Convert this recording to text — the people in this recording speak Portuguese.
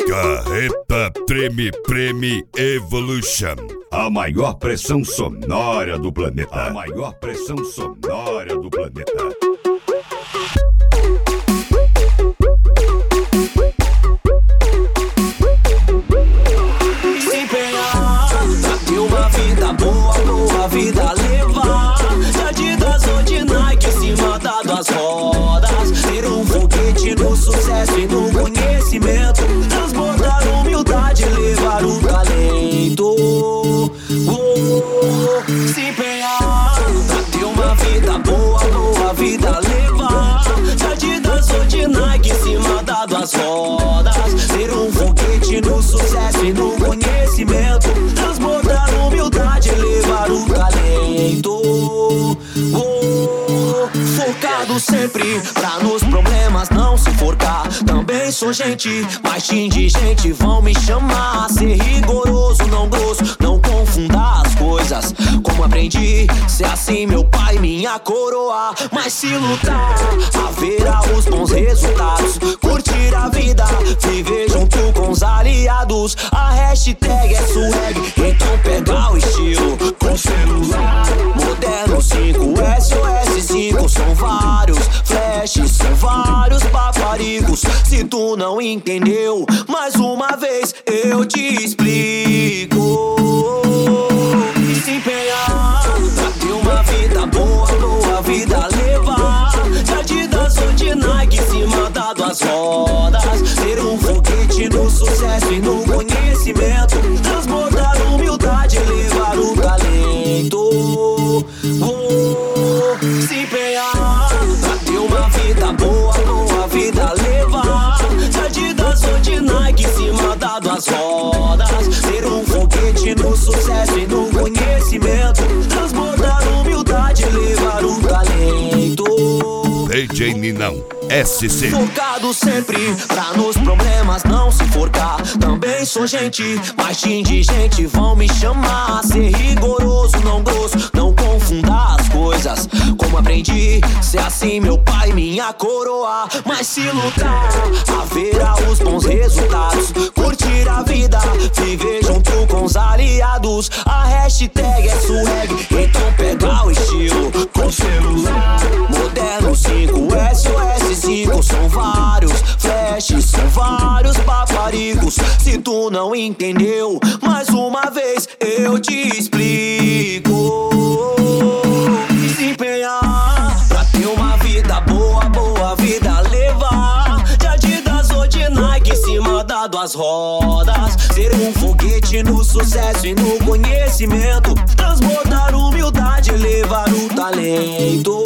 Carreta Treme Preme Evolution. A maior pressão sonora do planeta. A maior pressão sonora do planeta. Se empenhar pra ter uma vida boa, boa vida levar. De Adidas ou de Nike em cima das rodas. Ter um foguete no sucesso e no conhecimento. Transbordar humildade, levar o talento. Se empenhar pra ter uma vida boa, boa vida levar. De Adidas ou de Nike em cima das rodas. Ter um foguete no sucesso e no conhecimento. Transbordar humildade, levar o talento. Focado sempre pra nos problemas não se forcar. Também sou gente, mas de indigente vão me chamar. Ser rigoroso, não grosso, não confunda as coisas. Como aprendi, ser assim meu pai, minha coroa. Mas se lutar, haverá os bons resultados. Curtir a vida, viver junto com os aliados. A hashtag é swag, então pega o estilo. Com celular moderno 5S ou S5. São vários flashes, são vários paparicos. Se tu não entendeu, mais uma vez eu te explico. Se empenhar pra ter uma vida boa, boa vida levar. De Adidas ou de Nike em cima das rodas. Ter um foguete no sucesso e no conhecimento. Transbordar humildade, levar o talento. Se empenhar pra ter uma vida boa, boa vida levar. De Adidas ou de Nike em cima das rodas. Ter um foguete no sucesso e no conhecimento. Transbordar humildade, levar o talento. DJ Ninão SC. Focado sempre pra nos problemas não se forcar. Também sou gente, mas de indigente vão me chamar. Ser rigoroso, não grosso, não confunda as coisas. Como aprendi, ser assim meu pai, minha coroa. Mas se lutar, haverá os bons resultados. Curtir a vida, viver junto com os aliados. A hashtag é swag, então pega o estilo. Com celular moderno 5S ou S5. São vários flashes, são vários paparicos. Se tu não entendeu, mais uma vez eu te explico. Se empenhar pra ter uma vida boa, boa vida levar. De Adidas ou de Nike em cima das rodas. Ser um foguete no sucesso e no conhecimento. Transbordar humildade, levar o talento.